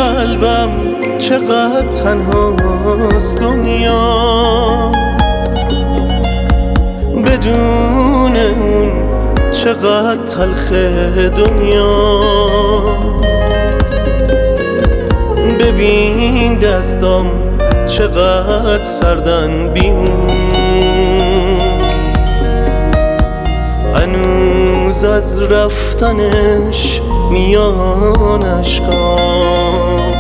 قلبم چقدر تنهاست دنیا، بدون اون چقدر تلخ دنیا. ببین دستام چقدر سردن بی اون، هنوز از رفتنش میان اشکام.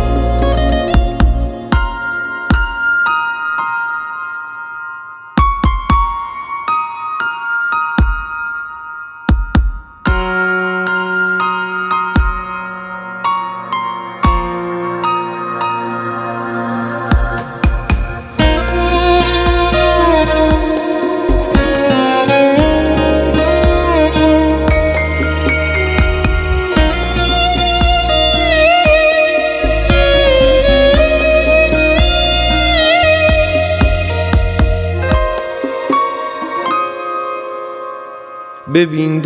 ببین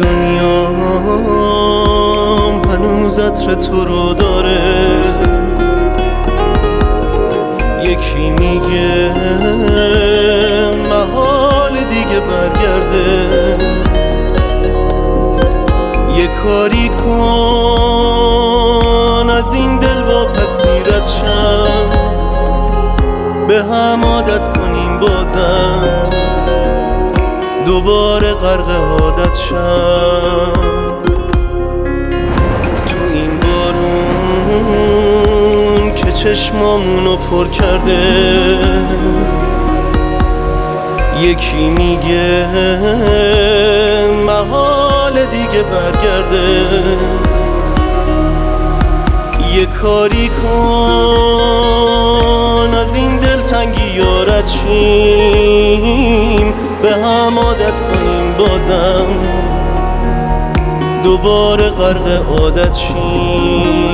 دنیام هنوز عطر تو رو داره، یکی میگه محال دیگه برگرده. یه کاری کن از این دل واپسیرت شم، به هم عادت کنیم بازم دوباره غرق عادت شم. تو این بارون که چشمامونو پر کرده، یکی میگه محال دیگه برگرده. یه کاری کن از این دلتنگی رد شیم، به هم عادت کنیم بازم دوباره غرق عادت شیم.